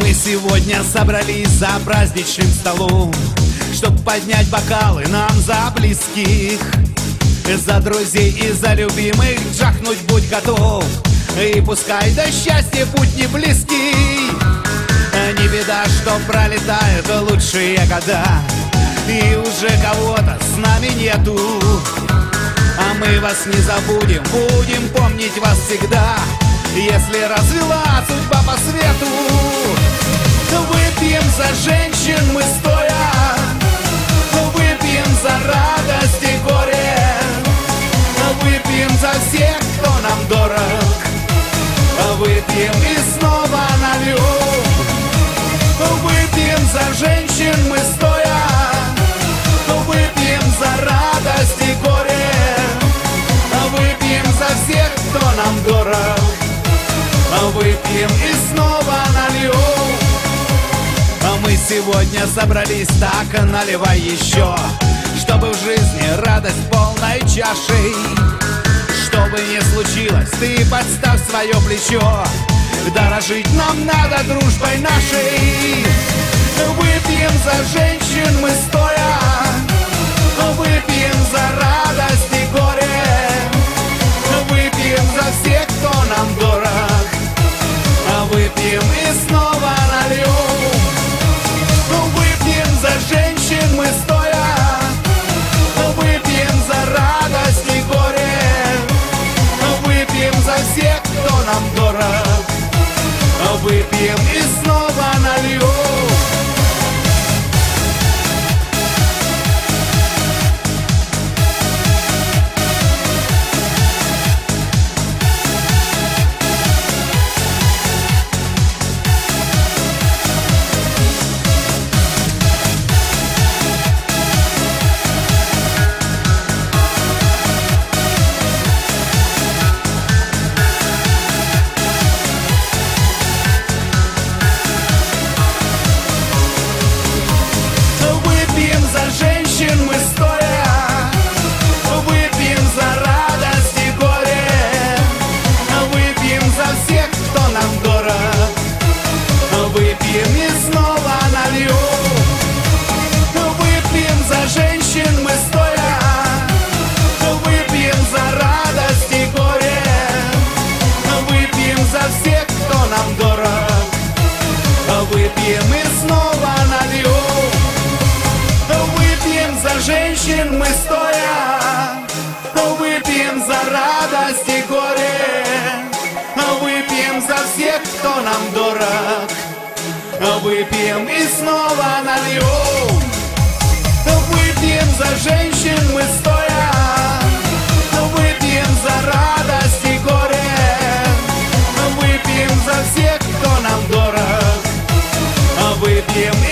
Мы сегодня собрались за праздничным столом, чтоб поднять бокалы нам за близких, за друзей и за любимых джахнуть будь готов. И пускай до счастья путь не близкий, не беда, что пролетают лучшие года, и уже кого-то с нами нету. А мы вас не забудем, будем помнить вас всегда, если развела судьба по свету. Выпьем за женщин мы стоя, выпьем за радость и горе, выпьем за всех, кто нам дорог, выпьем и снова нальем. Выпьем за женщин мы стоя, выпьем за радость и горе, выпьем за всех, кто нам дорог, выпьем и снова нальем. Мы сегодня собрались, так наливай еще, чтобы в жизни радость полной чашей. Что бы ни случилось, ты подставь свое плечо, дорожить нам надо дружбой нашей. Выпьем за женщин мы стоя, выпьем за радость и горе, выпьем за всех, кто нам дорог, выпьем и снова нальем. Выпьем за женщин мы стоя, выпьем за радость и горе, выпьем за всех, кто нам дорог, выпьем и снова нальем. Выпьем и снова нальем. Выпьем за женщин мы стоя, выпьем за радость и горе, выпьем за всех, кто нам дорог, выпьем и снова нальем. Выпьем за женщин мы стоя, выпьем за радость и горе, выпьем за всех, кто нам дорог, выпьем